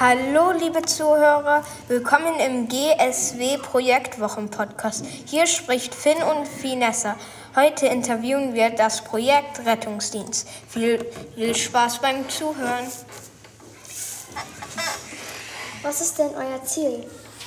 Hallo liebe Zuhörer, willkommen im GSW Projektwochen-Podcast. Hier spricht Finn und Finessa. Heute interviewen wir das Projekt Rettungsdienst. Viel Spaß beim Zuhören. Was ist denn euer Ziel?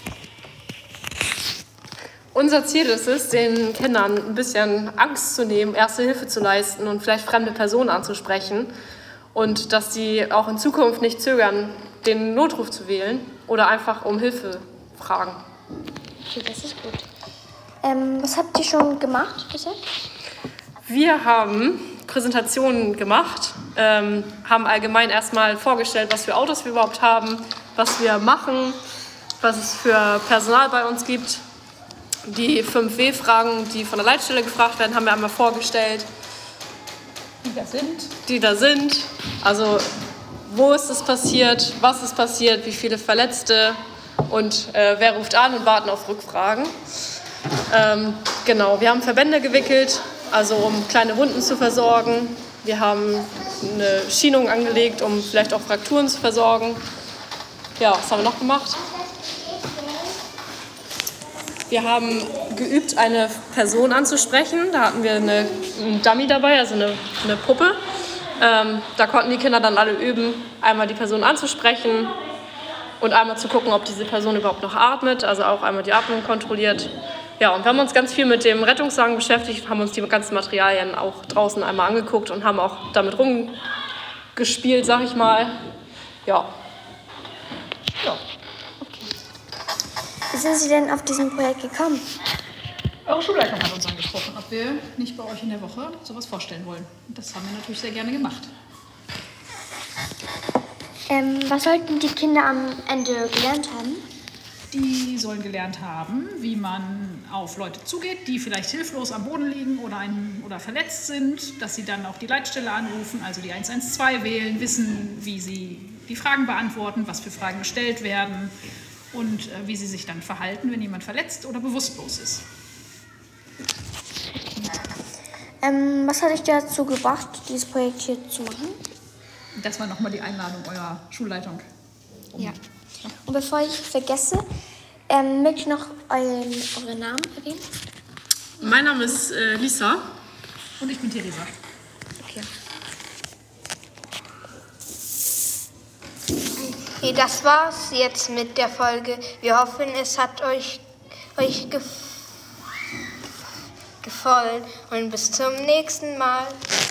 Unser Ziel ist es, den Kindern ein bisschen Angst zu nehmen, Erste Hilfe zu leisten und vielleicht fremde Personen anzusprechen und dass sie auch in Zukunft nicht zögern, den Notruf zu wählen oder einfach um Hilfe fragen. Okay, das ist gut. Was habt ihr schon gemacht bisher? Wir haben Präsentationen gemacht, haben allgemein erstmal vorgestellt, was für Autos wir überhaupt haben, was wir machen, was es für Personal bei uns gibt. Die 5 W-Fragen, die von der Leitstelle gefragt werden, haben wir einmal vorgestellt. Die da sind. Also wo ist es passiert, was ist passiert, wie viele Verletzte und wer ruft an und warten auf Rückfragen. Genau, wir haben Verbände gewickelt, also um kleine Wunden zu versorgen. Wir haben eine Schienung angelegt, um vielleicht auch Frakturen zu versorgen. Ja, was haben wir noch gemacht? Wir haben geübt, eine Person anzusprechen. Da hatten wir einen Dummy dabei, also eine Puppe. Da konnten die Kinder dann alle üben, einmal die Person anzusprechen und einmal zu gucken, ob diese Person überhaupt noch atmet, also auch einmal die Atmung kontrolliert. Ja, und wir haben uns ganz viel mit dem Rettungswagen beschäftigt, haben uns die ganzen Materialien auch draußen einmal angeguckt und haben auch damit rumgespielt, sag ich mal. Ja. Wie sind Sie denn auf diesem Projekt gekommen? Eure Schulleitung hat uns angesprochen, ob wir nicht bei euch in der Woche sowas vorstellen wollen. Und das haben wir natürlich sehr gerne gemacht. Was sollten die Kinder am Ende gelernt haben? Die sollen gelernt haben, wie man auf Leute zugeht, die vielleicht hilflos am Boden liegen oder verletzt sind, dass sie dann auch die Leitstelle anrufen, also die 112 wählen, wissen, wie sie die Fragen beantworten, was für Fragen gestellt werden und wie sie sich dann verhalten, wenn jemand verletzt oder bewusstlos ist. Was hat euch dazu gebracht, dieses Projekt hier zu machen? Das war nochmal die Einladung eurer Schulleitung. Ja. Und bevor ich vergesse, möchte ich noch euren Namen erwähnen? Mein Name ist Lisa. Und ich bin Theresa. Okay. Okay, das war's jetzt mit der Folge. Wir hoffen, es hat euch gefallen und bis zum nächsten Mal.